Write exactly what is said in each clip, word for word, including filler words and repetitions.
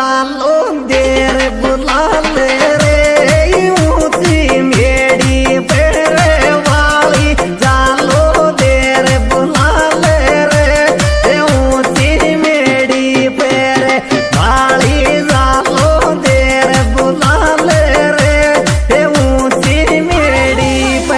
जालो देर बुला ले रे ऊंची मेड़ी पे रे वाली जालो देर बुला ले रे ऊंची मेड़ी पे रे वाली जालो देर बुला ले रे ऊंची मेड़ी पे।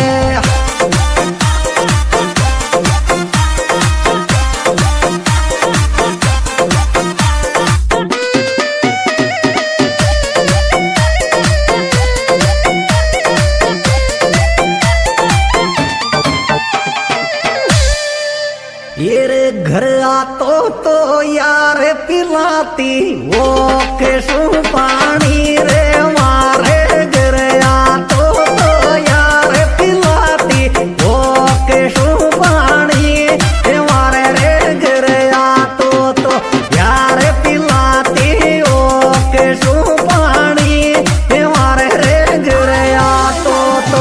ये घर आतो तो यार पिलाती वो केशु पानी रे मारे घर आतो तो यार पिलाती वो केशु पानी रे मारे रे घर आतो तो यार पिलाती वो केशु पानी रे मारे रे घर आतो तो।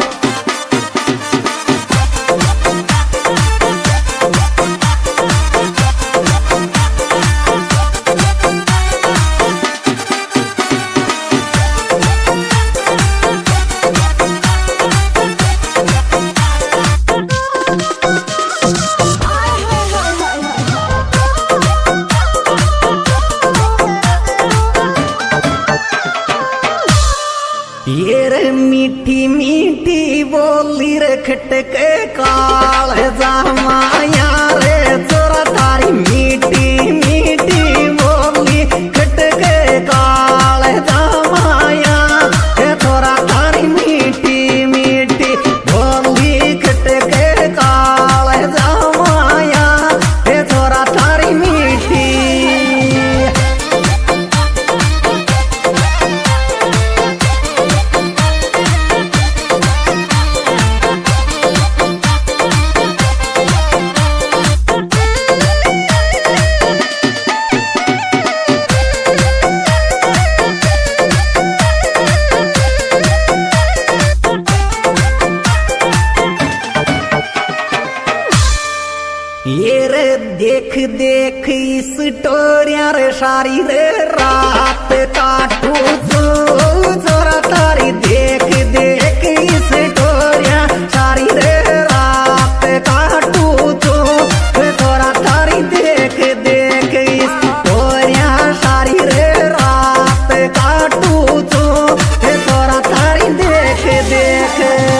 ये रे मीठी मीठी बोली रे खटके काल जामाया रे चोरा तारी मीठी मीठी बोली खटके काल जामाया रे चोरा तारी मीठी मीठी बोली खटके काल जामाया रे चोरा तारी मीठी। ये रे देख देख इस टोरिया रे सारी रे रात काटू जो जोरा तारी देख देख इस टोरिया सारी रे रात काटू जो जोरा तारी देख देख इस टोरिया सारी रे रात काटू जो जोरा तारी देख देख।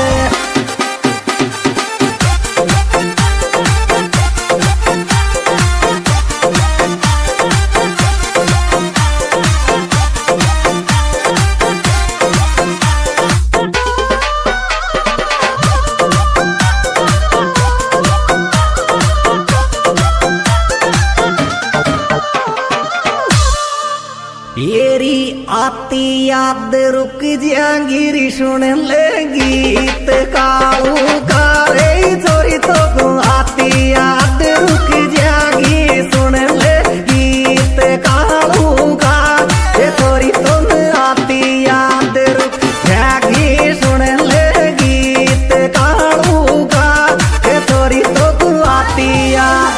येरी आती याद रुक जांगिरी सुन ले गीत कालू का रे चोरी तो को आती याद रुक जागी सुन ले गीत कालू का ये चोरी तो आती याद रुक जागी सुन ले गीत कालू का ये चोरी तो को आती याद।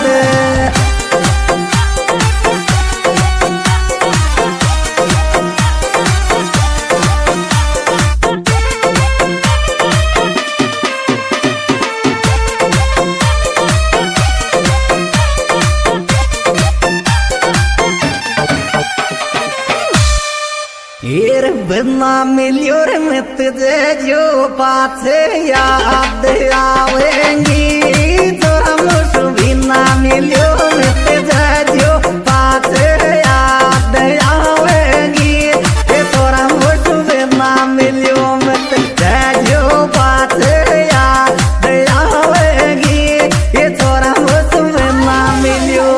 येर बिना मिलियो रे मत जे जो पाछे याद आवेंगी तोरा मुझ बिना मिलियो मत जे जो पाछे याद आवेंगी तोरा मुझ बिना मिलियो मत जे जो पाछे याद आवेंगी तोरा मुझ बिना मिलियो।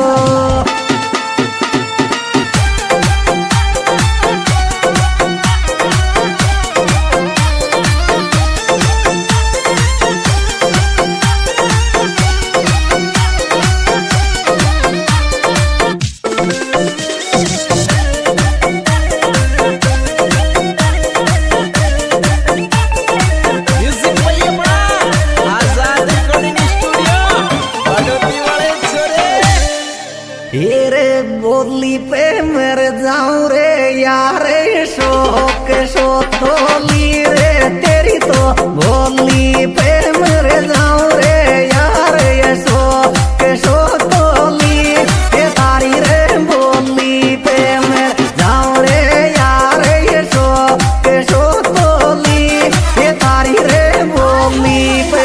जाऊं रे यार शोक शो थोली रे तेरी तो भोली पे मर जाऊं रे यार ये शोक शो थोली ये तारी रे भोली पे मर जाऊं रे यार ये शोक शो थोली ये तारी रे भोली पे।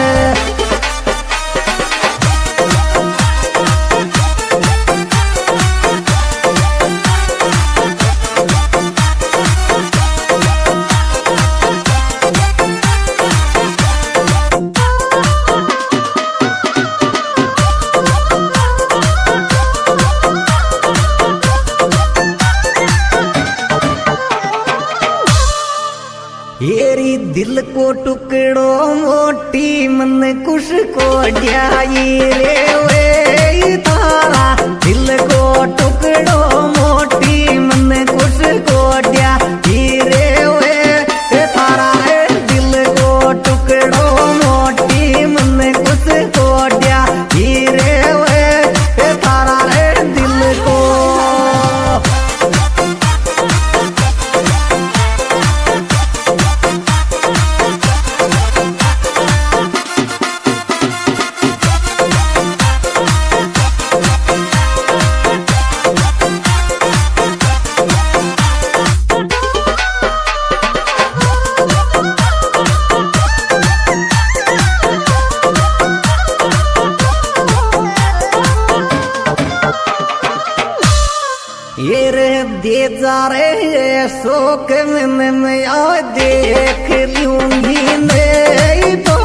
येरी दिल को टुकड़ो मोटी मन कुश को जाई रे वे तारा दिल को टुकड़ो मोटी मन कुश को जाई रे वे तारा रे दिल को टुकड़ो मोटी मन कुश को जाई रे वे तारा रे दिल को। ये रे दे जा रे शोक में मैं आ देख लूंगी नहीं तो